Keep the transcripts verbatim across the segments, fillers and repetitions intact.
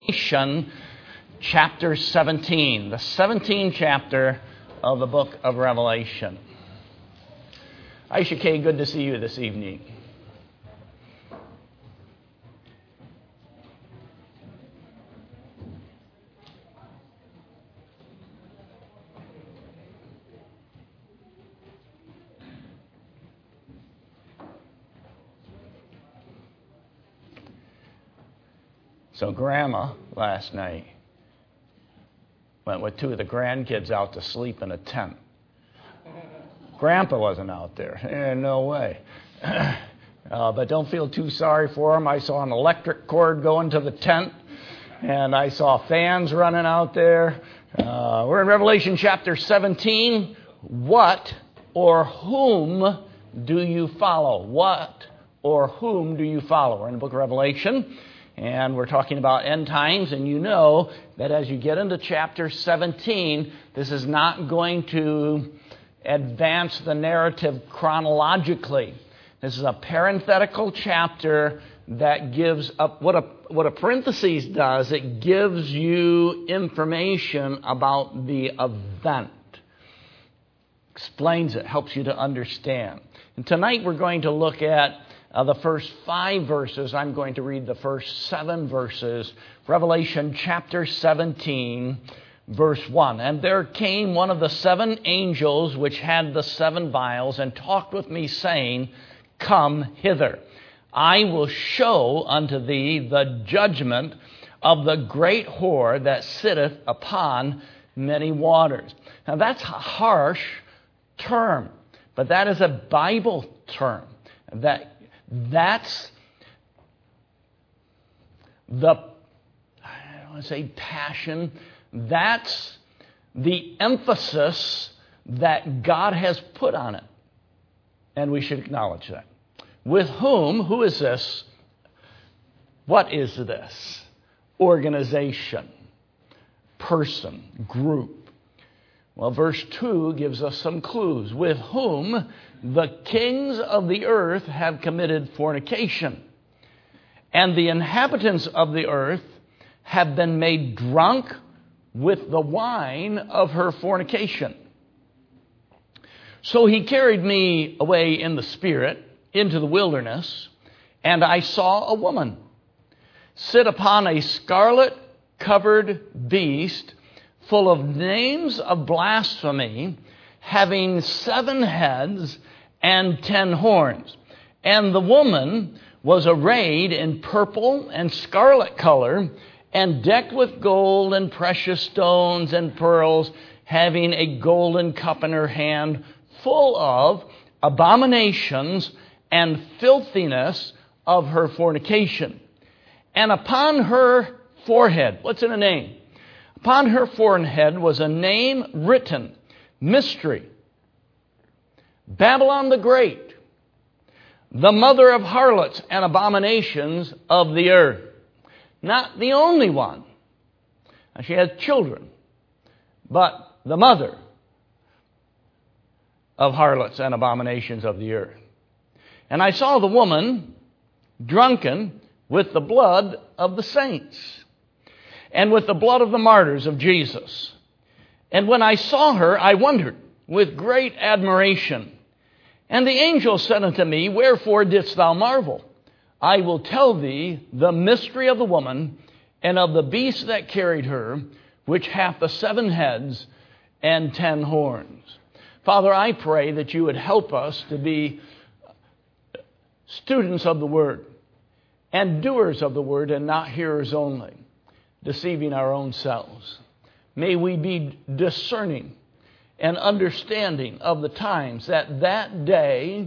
Revelation chapter seventeen, the seventeenth chapter of the book of Revelation. Aisha Kay, good to see you this evening. So Grandma last night went with two of the grandkids out to sleep in a tent. Grandpa wasn't out there. Eh, no way. uh, but don't feel too sorry for him. I saw an electric cord going to the tent, and I saw fans running out there. Uh, we're in Revelation chapter seventeen. What or whom do you follow? What or whom do you follow? We're in the book of Revelation. And we're talking about end times, and you know that as you get into chapter seventeen, this is not going to advance the narrative chronologically. This is a parenthetical chapter that gives up what a what a parenthesis does. It gives you information about the event. Explains it, helps you to understand. And tonight we're going to look at Uh, the first five verses. I'm going to read the first seven verses. Revelation chapter seventeen, verse one. And there came one of the seven angels which had the seven vials, and talked with me, saying, Come hither. I will show unto thee the judgment of the great whore that sitteth upon many waters. Now that's a harsh term, but that is a Bible term. That That's the, I don't want to say passion, that's the emphasis that God has put on it. And we should acknowledge that. With whom, who is this? What is this? Organization, person, group. Well, verse two gives us some clues. With whom the kings of the earth have committed fornication, and the inhabitants of the earth have been made drunk with the wine of her fornication. So he carried me away in the spirit into the wilderness, and I saw a woman sit upon a scarlet-covered beast, full of names of blasphemy, having seven heads and ten horns. And the woman was arrayed in purple and scarlet color, and decked with gold and precious stones and pearls, having a golden cup in her hand, full of abominations and filthiness of her fornication. And upon her forehead, what's in a name? Upon her forehead was a name written, Mystery, Babylon the Great, the mother of harlots and abominations of the earth. Not the only one. Now, she has children, but the mother of harlots and abominations of the earth. And I saw the woman drunken with the blood of the saints, and with the blood of the martyrs of Jesus. And when I saw her, I wondered with great admiration. And the angel said unto me, Wherefore didst thou marvel? I will tell thee the mystery of the woman, and of the beast that carried her, which hath the seven heads and ten horns. Father, I pray that you would help us to be students of the word, and doers of the word, and not hearers only, deceiving our own selves. May we be discerning and understanding of the times, that that day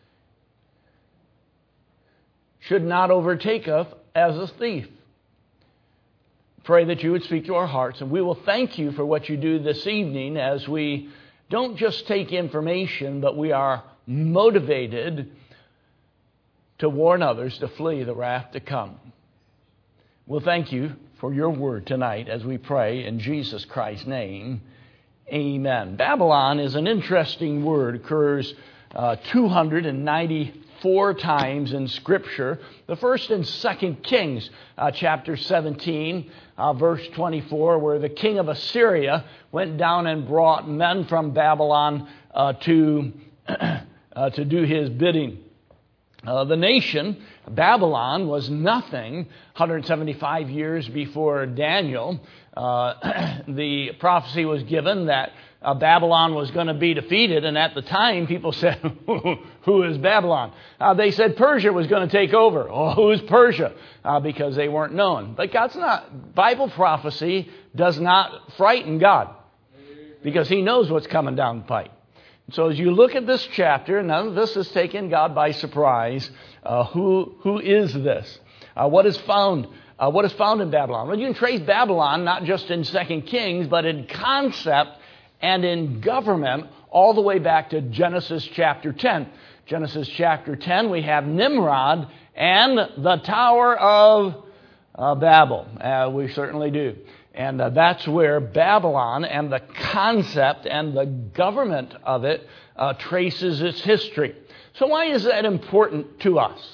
should not overtake us as a thief. Pray that you would speak to our hearts, and we will thank you for what you do this evening, as we don't just take information, but we are motivated to warn others to flee the wrath to come. We'll thank you for your word tonight as we pray in Jesus Christ's name. Amen. Babylon is an interesting word. It occurs uh, two hundred ninety four times in Scripture. The first in Second Kings, uh, chapter seventeen, uh, verse twenty-four, where the king of Assyria went down and brought men from Babylon uh, to, uh, to do his bidding. Uh, the nation, Babylon, was nothing one hundred seventy-five years before Daniel. Uh, the prophecy was given that uh, Babylon was going to be defeated, and at the time people said, who is Babylon? Uh, they said Persia was going to take over. Oh, who is Persia? Uh, because they weren't known. But God's not, Bible prophecy does not frighten God, because He knows what's coming down the pipe. So as you look at this chapter, none of this has taken God by surprise. Uh, who who is this? Uh, what is found? Uh, what is found in Babylon? Well, you can trace Babylon not just in Second Kings, but in concept and in government, all the way back to Genesis chapter ten. Genesis chapter ten, we have Nimrod and the Tower of uh, Babel. Uh, we certainly do. And uh, that's where Babylon and the concept and the government of it uh, traces its history. So why is that important to us?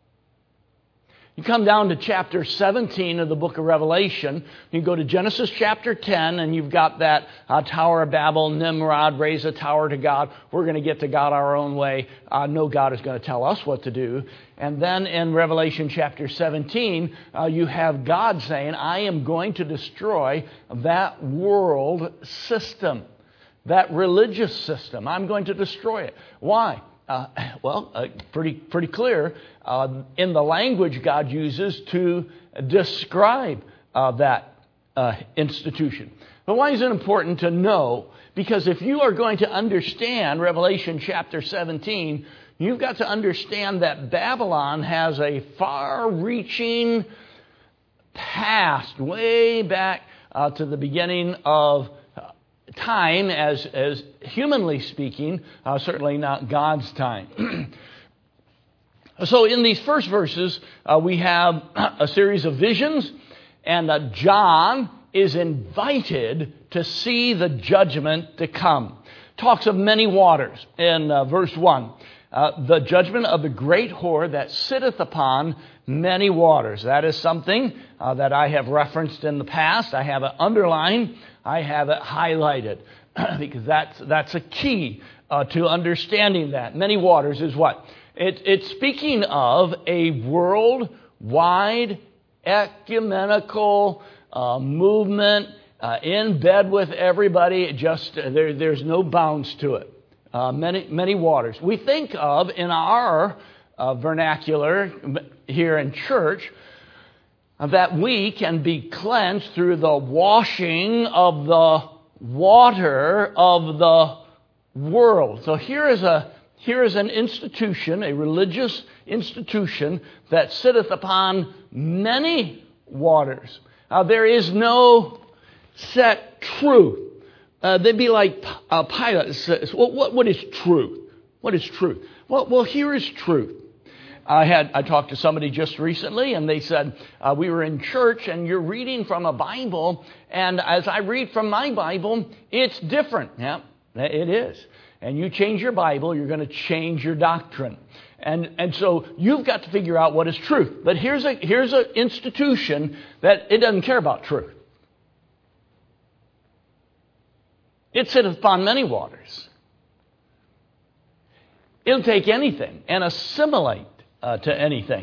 You come down to chapter seventeen of the book of Revelation. You go to Genesis chapter ten, and you've got that uh, Tower of Babel. Nimrod raised a tower to God. We're going to get to God our own way. Uh, no God is going to tell us what to do. And then in Revelation chapter seventeen, uh, you have God saying, I am going to destroy that world system, that religious system. I'm going to destroy it. Why? Uh, well, uh, pretty pretty clear uh, in the language God uses to describe uh, that uh, institution. But why is it important to know? Because if you are going to understand Revelation chapter seventeen, you've got to understand that Babylon has a far-reaching past, way back uh, to the beginning of time, as as humanly speaking, uh, certainly not God's time. So in these first verses, uh, we have a series of visions, and uh, John is invited to see the judgment to come. Talks of many waters in uh, verse one. Uh, the judgment of the great whore that sitteth upon many waters. That is something uh, that I have referenced in the past. I have it underlined. I have it highlighted because that's that's a key uh, to understanding that. Many waters is what? It, it's speaking of a worldwide ecumenical uh, movement uh, in bed with everybody. It just there, there's no bounds to it. Uh, many many waters. We think of in our uh, vernacular here in church that we can be cleansed through the washing of the water of the world. So here is a here is an institution, a religious institution that sitteth upon many waters. Uh, there is no set truth. Uh, they'd be like uh, Pilate says, well, what, what is truth? What is truth? Well, well, here is truth. I had I talked to somebody just recently, and they said, uh, we were in church, and you're reading from a Bible, and as I read from my Bible, it's different. Yeah, it is. And you change your Bible, you're going to change your doctrine. And and so you've got to figure out what is truth. But here's a here's an institution that it doesn't care about truth. It sitteth upon many waters. It'll take anything and assimilate uh, to anything.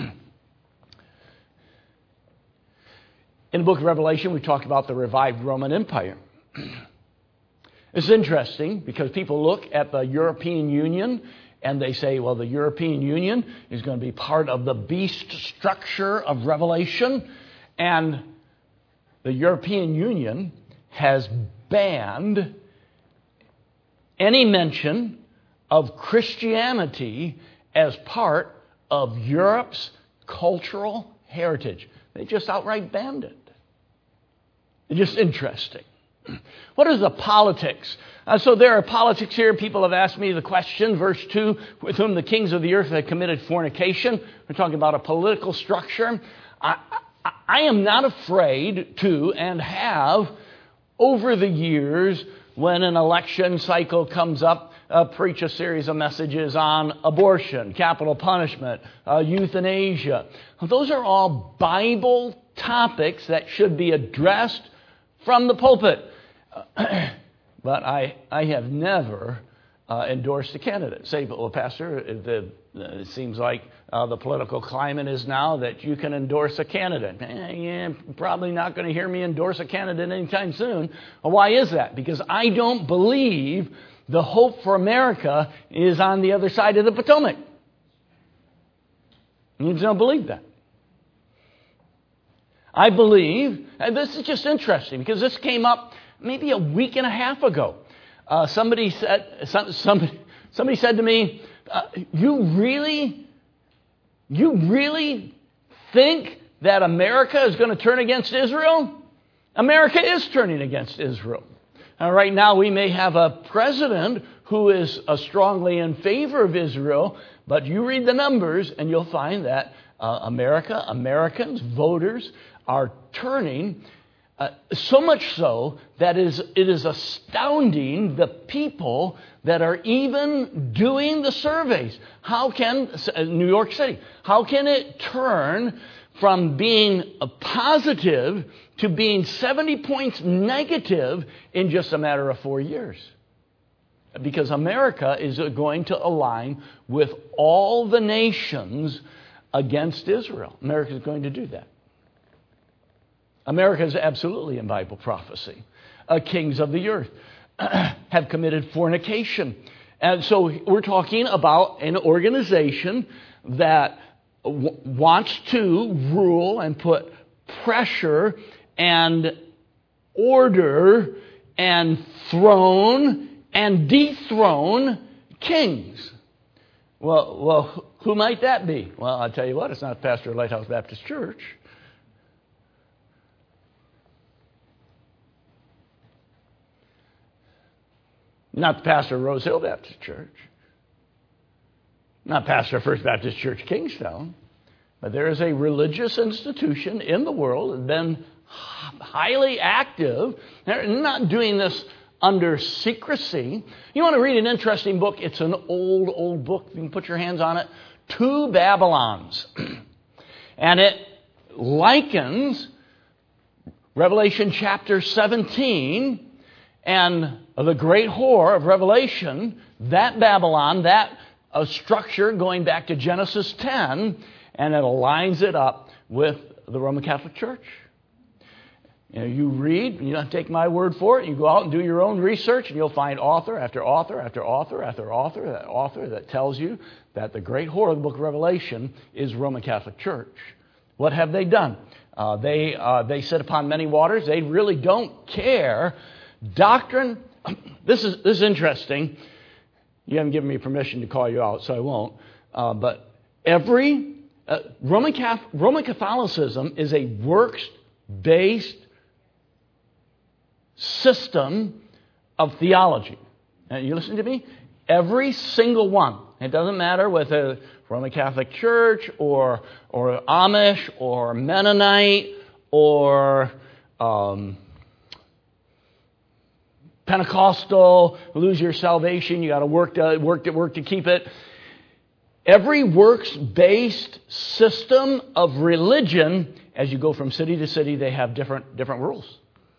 In the book of Revelation, we talk about the revived Roman Empire. It's interesting because people look at the European Union and they say, well, the European Union is going to be part of the beast structure of Revelation. And the European Union has banned any mention of Christianity as part of Europe's cultural heritage. They just outright banned it. It's just interesting. What is the politics? Uh, so there are politics here. People have asked me the question, verse two, with whom the kings of the earth have committed fornication. We're talking about a political structure. I, I, I am not afraid to, and have, over the years, when an election cycle comes up, uh, preach a series of messages on abortion, capital punishment, uh, euthanasia. Those are all Bible topics that should be addressed from the pulpit. But I, I have never uh, endorsed a candidate. Say, well, Pastor, the, it seems like uh, the political climate is now that you can endorse a candidate. Eh, yeah, probably not going to hear me endorse a candidate anytime soon. Well, why is that? Because I don't believe the hope for America is on the other side of the Potomac. You just don't believe that. I believe, and this is just interesting because this came up maybe a week and a half ago. Uh, somebody said, some, somebody, somebody said to me, uh, "You really, you really think that America is going to turn against Israel? America is turning against Israel. Uh, right now, we may have a president who is uh, strongly in favor of Israel, but you read the numbers and you'll find that uh, America, Americans, voters are turning." Uh, so much so that is, it is astounding the people that are even doing the surveys. How can, uh, New York City, how can it turn from being a positive to being seventy points negative in just a matter of four years? Because America is going to align with all the nations against Israel. America is going to do that. America is absolutely in Bible prophecy. Uh, kings of the earth have committed fornication. And so we're talking about an organization that w- wants to rule and put pressure and order and throne and dethrone kings. Well, well, who might that be? Well, I'll tell you what, it's not the pastor of Lighthouse Baptist Church. Not the pastor of Rose Hill Baptist Church. Not pastor of First Baptist Church Kingstown. But there is a religious institution in the world that has been highly active. They're not doing this under secrecy. You want to read an interesting book? It's an old, old book. You can put your hands on it. Two Babylons. And it likens Revelation chapter seventeen and the great whore of Revelation, that Babylon, that uh, structure going back to Genesis ten, and it aligns it up with the Roman Catholic Church. You know, you read, you don't take my word for it, you go out and do your own research, and you'll find author after author after author after author, that author that tells you that the great whore of the book of Revelation is Roman Catholic Church. What have they done? Uh, they, uh, they sit upon many waters. They really don't care. Doctrine, this is this is interesting. You haven't given me permission to call you out, so I won't. Uh, but every uh, Roman Catholic, Roman Catholicism is a works-based system of theology. And you listen to me? Every single one. It doesn't matter whether Roman Catholic Church or or Amish or Mennonite or Um, Pentecostal, lose your salvation, you got to work to work to work to keep it. Every works-based system of religion, as you go from city to city, they have different different rules.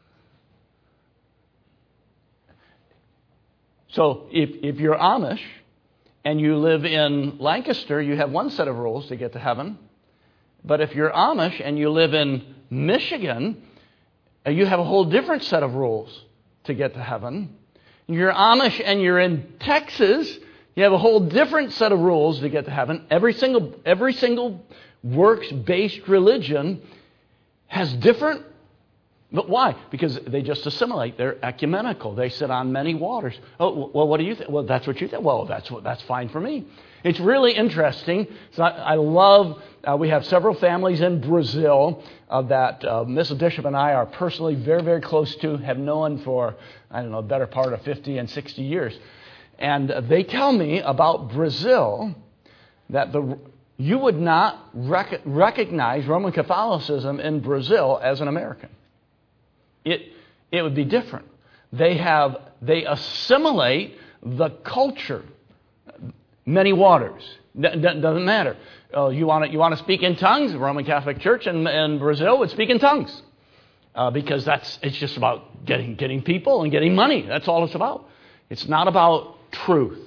So if if you're Amish and you live in Lancaster, you have one set of rules to get to heaven. But if you're Amish and you live in Michigan, you have a whole different set of rules to get to heaven. You're Amish and you're in Texas, you have a whole different set of rules to get to heaven. Every single every single works-based religion has different, but why? Because they just assimilate. They're ecumenical. They sit on many waters. Oh, well, what do you think? Well, that's what you think. Well, that's what that's fine for me. It's really interesting. So I, I love, uh, we have several families in Brazil uh, that uh, Missus Bishop and I are personally very, very close to, have known for, I don't know, the better part of fifty and sixty years. And uh, they tell me about Brazil that the you would not rec- recognize Roman Catholicism in Brazil as an American. It it would be different. They have they assimilate the culture. Many waters. D- d- doesn't matter. Uh, you want to you want to speak in tongues? The Roman Catholic Church in, in Brazil would speak in tongues uh, because that's it's just about getting getting people and getting money. That's all it's about. It's not about truth.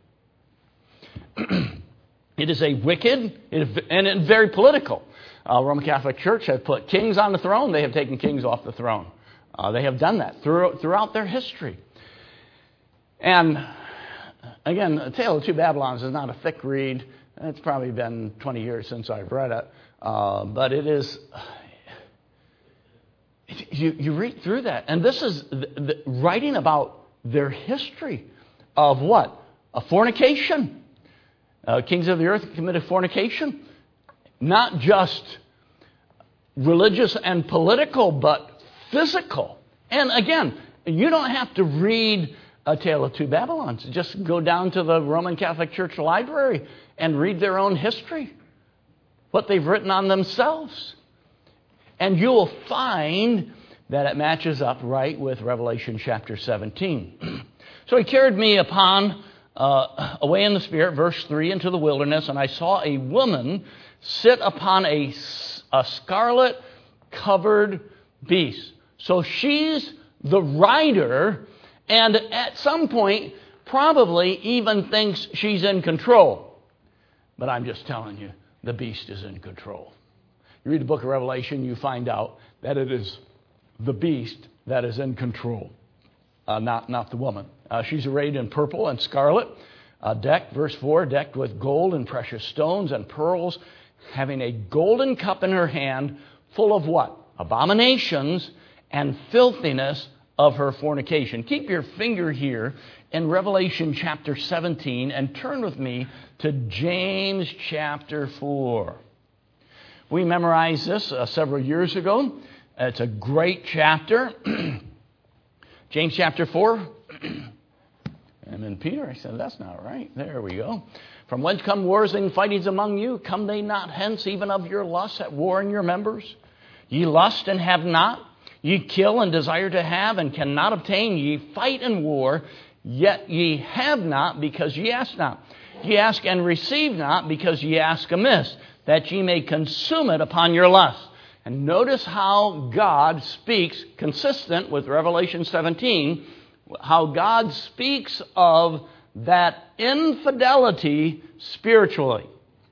It is a wicked and it's very political. Uh, Roman Catholic Church has put kings on the throne. They have taken kings off the throne. Uh, they have done that through, throughout their history. And again, A Tale of Two Babylons is not a thick read. It's probably been twenty years since I've read it. Uh, but it is, you, you read through that. And this is the, the, writing about their history of what? A fornication. Uh, kings of the earth committed fornication. Not just religious and political, but physical. And again, you don't have to read A Tale of Two Babylons. Just go down to the Roman Catholic Church library and read their own history, what they've written on themselves. And you will find that it matches up right with Revelation chapter seventeen. So he carried me upon, uh, away in the Spirit, verse three, into the wilderness, and I saw a woman sit upon a, a scarlet-covered beast. So she's the rider, and at some point probably even thinks she's in control. But I'm just telling you, the beast is in control. You read the book of Revelation, you find out that it is the beast that is in control, uh, not, not the woman. Uh, she's arrayed in purple and scarlet, uh, decked, verse four, decked with gold and precious stones and pearls, having a golden cup in her hand, full of what? Abominations and filthiness of her fornication. Keep your finger here in Revelation chapter seventeen and turn with me to James chapter four. We memorized this uh, several years ago. It's a great chapter. James chapter four. And then Peter, I said, that's not right. There we go. From whence come wars and fightings among you? Come they not hence, even of your lusts at war in your members? Ye lust and have not. Ye kill and desire to have and cannot obtain. Ye fight and war, yet ye have not because ye ask not. Ye ask and receive not because ye ask amiss, that ye may consume it upon your lust. And notice how God speaks, consistent with Revelation seventeen, how God speaks of that infidelity spiritually.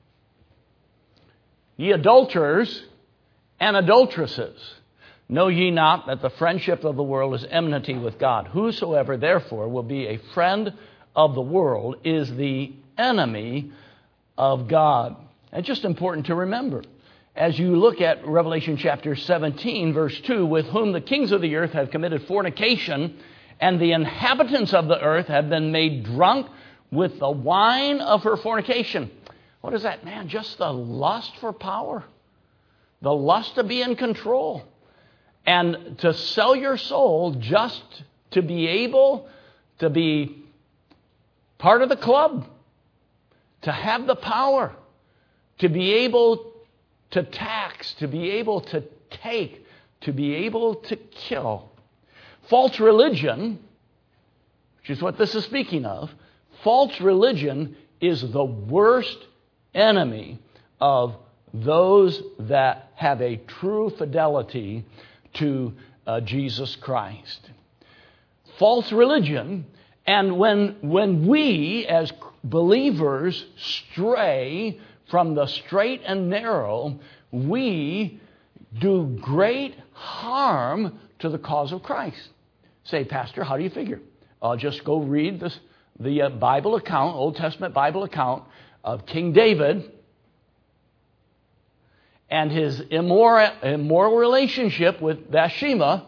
Ye adulterers and adulteresses, know ye not that the friendship of the world is enmity with God? Whosoever therefore will be a friend of the world is the enemy of God. It's just important to remember. As you look at Revelation chapter seventeen, verse two, with whom the kings of the earth have committed fornication, and the inhabitants of the earth have been made drunk with the wine of her fornication. What is that, man? Just the lust for power. The lust to be in control. And to sell your soul just to be able to be part of the club. To have the power. To be able to tax. To be able to take. To be able to kill. False religion, which is what this is speaking of, false religion is the worst enemy of those that have a true fidelity to uh, Jesus Christ. False religion, and when, when we as believers stray from the straight and narrow, we do great harm to the cause of Christ. Say, Pastor, how do you figure? Uh, just go read this, the uh, Bible account, Old Testament Bible account of King David and his immoral, immoral relationship with Bathsheba.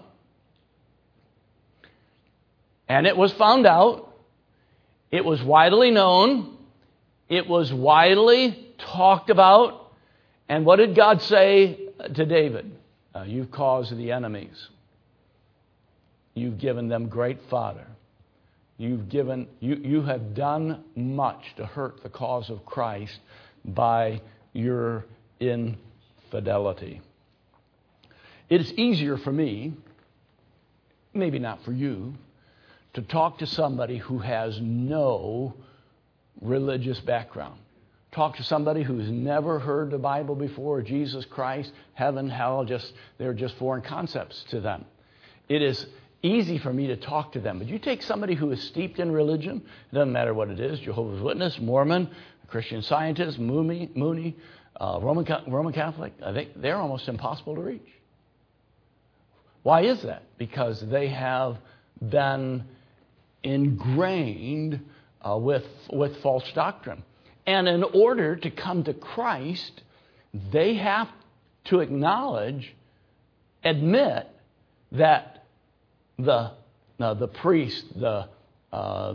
And it was found out. It was widely known. It was widely talked about. And what did God say to David? Uh, you've caused the enemies. You've given them great fodder. You've given, you, you have done much to hurt the cause of Christ by your infidelity. It is easier for me, maybe not for you, to talk to somebody who has no religious background. Talk to somebody who's never heard the Bible before, Jesus Christ, heaven, hell, just they're just foreign concepts to them. It is easy for me to talk to them. But you take somebody who is steeped in religion, it doesn't matter what it is, Jehovah's Witness, Mormon, Christian Scientist, Mooney, Mooney uh, Roman, Roman Catholic, I think they're almost impossible to reach. Why is that? Because they have been ingrained uh, with, with false doctrine. And in order to come to Christ, they have to acknowledge, admit that the uh, the priest, the uh,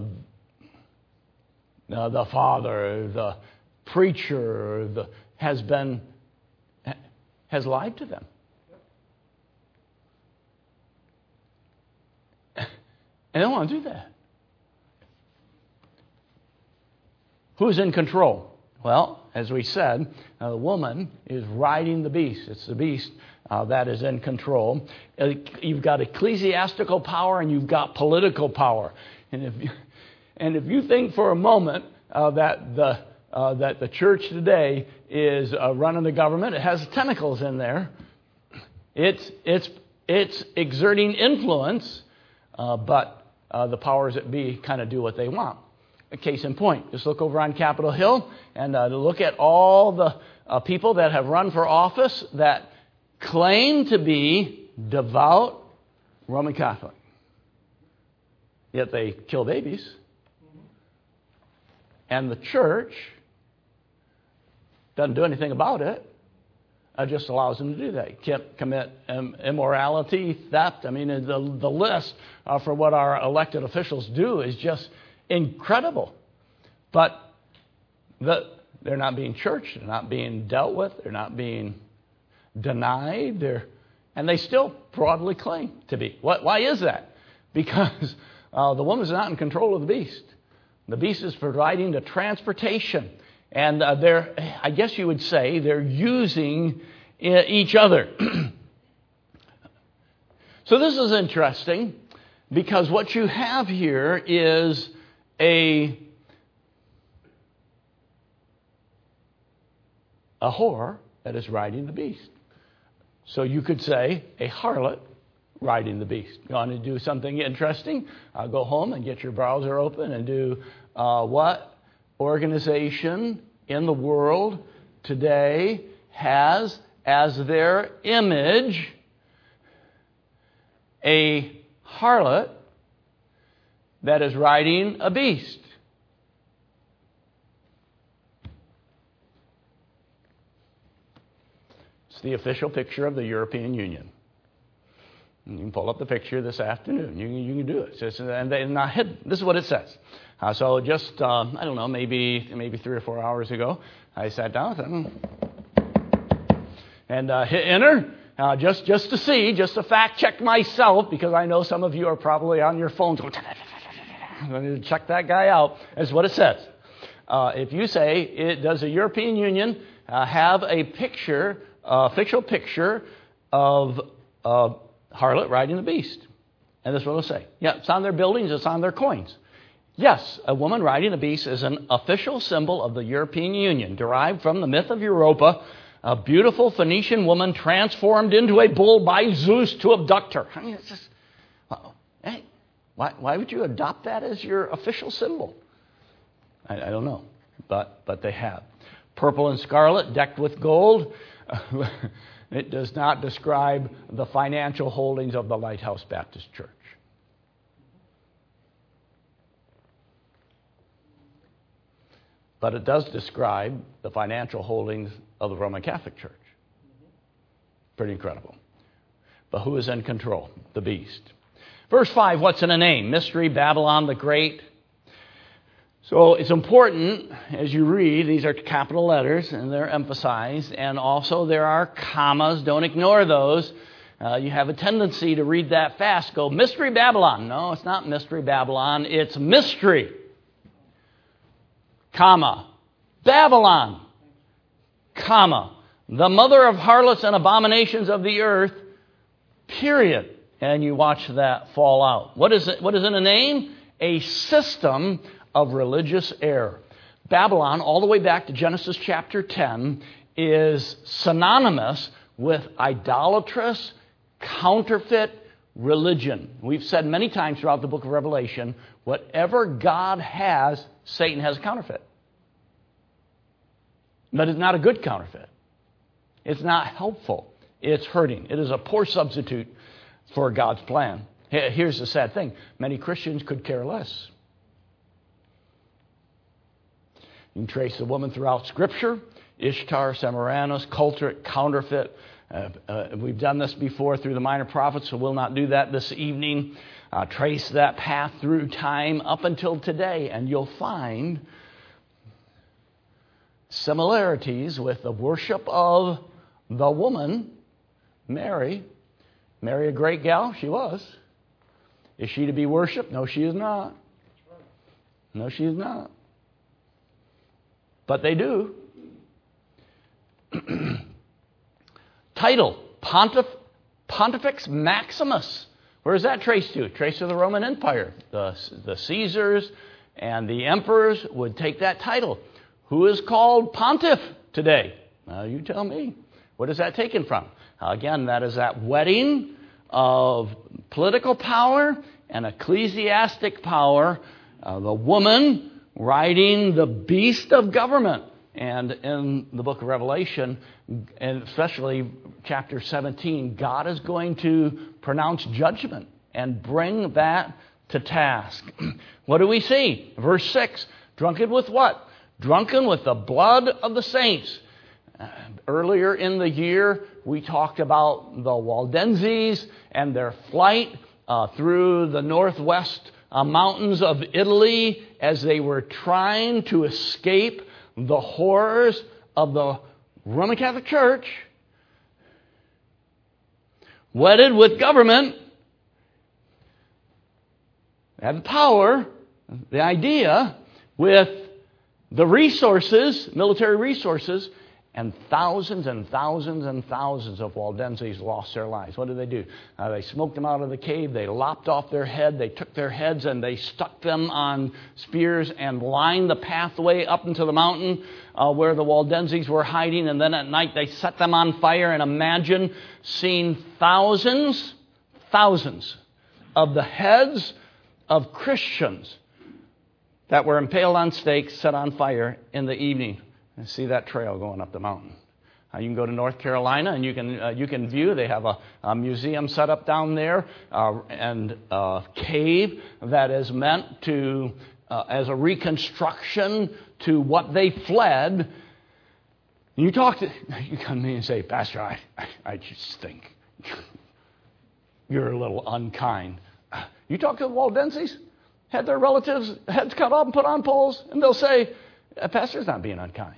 uh, the father, the preacher, the has been has lied to them, and they don't want to do that. Who's in control? Well, as we said, uh, the woman is riding the beast. It's the beast uh, that is in control. Uh, you've got ecclesiastical power and you've got political power. And if you, and if you think for a moment uh, that the uh, that the church today is uh, running the government, it has tentacles in there. It's it's it's exerting influence, uh, but uh, the powers that be kind of do what they want. A case in point, just look over on Capitol Hill and uh, look at all the uh, people that have run for office that claim to be devout Roman Catholic. Yet they kill babies. And the church doesn't do anything about it. It just allows them to do that. Can't commit um, immorality, theft. I mean, the, the list uh, for what our elected officials do is just incredible. But the, they're not being churched. They're not being dealt with. They're not being denied. They're, and they still broadly claim to be. What, why is that? Because uh, the woman's not in control of the beast. The beast is providing the transportation. And uh, they're, I guess you would say, they're using each other. So this is interesting because what you have here is A, a whore that is riding the beast. So you could say a harlot riding the beast. You want to do something interesting? Uh, go home and get your browser open and do uh, what organization in the world today has as their image a harlot that is riding a beast. It's the official picture of the European Union. You can pull up the picture this afternoon. You, you can do it. It's just, and they're not hidden. This is what it says. Uh, so just, um, I don't know, maybe maybe three or four hours ago, I sat down with them and uh, hit enter. Uh, just, just to see, just to fact check myself, because I know some of you are probably on your phones going, I need to check that guy out. That's what it says. Uh, if you say, it, does the European Union uh, have a picture, uh, official picture of uh, harlot riding the beast? And this is what it'll say. Yeah, it's on their buildings, it's on their coins. Yes, a woman riding a beast is an official symbol of the European Union, derived from the myth of Europa, a beautiful Phoenician woman transformed into a bull by Zeus to abduct her. I mean, it's just, uh-oh. Hey, why, why would you adopt that as your official symbol? I, I don't know, but but they have. Purple and scarlet, decked with gold. It does not describe the financial holdings of the Lighthouse Baptist Church. But it does describe the financial holdings of the Roman Catholic Church. Pretty incredible. But who is in control? The beast. Verse five, what's in a name? Mystery, Babylon the Great. So it's important as you read, these are capital letters and they're emphasized. And also there are commas. Don't ignore those. Uh, you have a tendency to read that fast. Go, Mystery Babylon. No, it's not Mystery Babylon. It's mystery. Comma, Babylon, comma, the mother of harlots and abominations of the earth, period. and you watch that fall out. What is it? What is in a name? A system of religious error. Babylon, all the way back to Genesis chapter ten, is synonymous with idolatrous, counterfeit religion. We've said many times throughout the book of Revelation, whatever God has, Satan has a counterfeit. But it's not a good counterfeit. It's not helpful. It's hurting. It is a poor substitute for God's plan. Here's the sad thing. Many Christians could care less. You can trace the woman throughout Scripture. Ishtar, Semiramis, culture, counterfeit. Uh, uh, we've done this before through the minor prophets, so we'll not do that this evening. Uh, trace that path through time up until today, and you'll find similarities with the worship of the woman, Mary. Mary, a great gal? She was. Is she to be worshipped? No, she is not. No, she is not. But they do. Title, Pontif- Pontifex Maximus. Where is that traced to? Traced to the Roman Empire. The, the Caesars and the emperors would take that title. Who is called pontiff today? Well, you tell me. What is that taken from? Again, that is that wedding of political power and ecclesiastic power. Uh, the woman riding the beast of government. And in the book of Revelation, and especially chapter seventeen, God is going to pronounce judgment and bring that to task. What do we see? Verse six, drunken with what? Drunken with the blood of the saints. Uh, earlier in the year, we talked about the Waldenses and their flight uh, through the northwest uh, mountains of Italy as they were trying to escape the horrors of the Roman Catholic Church, wedded with government, had the power, the idea, with the resources, military resources, and thousands and thousands and thousands of Waldenses lost their lives. What did they do? Uh, they smoked them out of the cave. They lopped off their head. They took their heads and they stuck them on spears and lined the pathway up into the mountain uh, where the Waldenses were hiding. And then at night they set them on fire. And imagine seeing thousands, thousands of the heads of Christians that were impaled on stakes, set on fire in the evening. And see that trail going up the mountain. Uh, you can go to North Carolina and you can uh, you can view. They have a, a museum set up down there uh, and a cave that is meant to uh, as a reconstruction to what they fled. You talk to you come to me and say, Pastor, I I, I just think you're a little unkind. You talk to the Waldenses, had their relatives' heads cut off and put on poles, and they'll say, Pastor's not being unkind.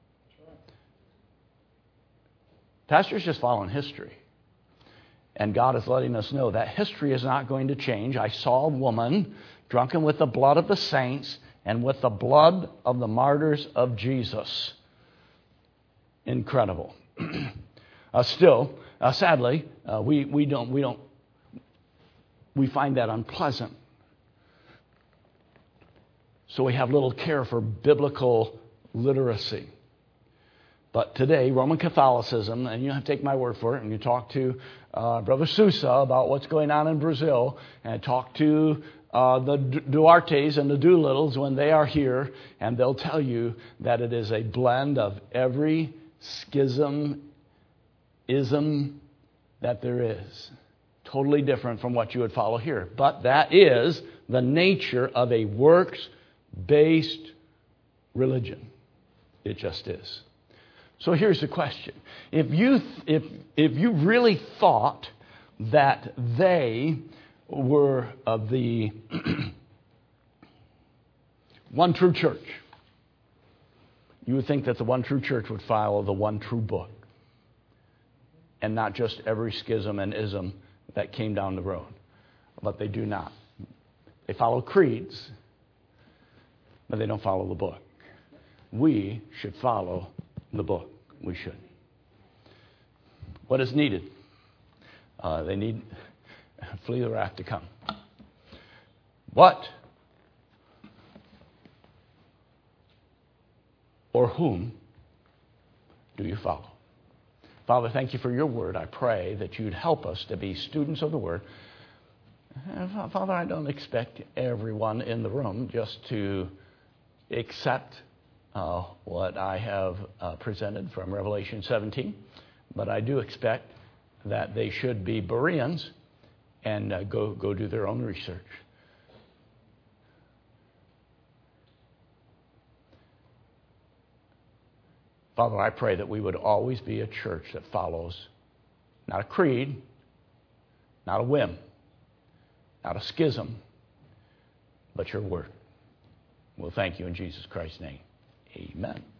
Pastor's just following history. And God is letting us know that history is not going to change. I saw a woman drunken with the blood of the saints and with the blood of the martyrs of Jesus. Incredible. uh, still, uh, sadly, uh, we, we don't we don't we find that unpleasant. So we have little care for biblical literacy. But today, Roman Catholicism, and you have to take my word for it, and you talk to uh, Brother Sousa about what's going on in Brazil, and talk to uh, the Duartes and the Doolittles when they are here, and they'll tell you that it is a blend of every schism, ism that there is. Totally different from what you would follow here. But that is the nature of a works-based religion. It just is. So here's the question. If you, if, if you really thought that they were of the one true church, you would think that the one true church would follow the one true book and not just every schism and ism that came down the road. But they do not. They follow creeds, but they don't follow the book. We should follow the book. We should. What is needed? Uh, they need flee the wrath to come. What or whom do you follow? Father, thank you for your word. I pray that you'd help us to be students of the word. And Father, I don't expect everyone in the room just to accept uh, what I have uh, presented from Revelation seventeen, but I do expect that they should be Bereans and uh, go, go do their own research. Father, I pray that we would always be a church that follows not a creed, not a whim, not a schism, but your word. We'll thank you in Jesus Christ's name. Amen.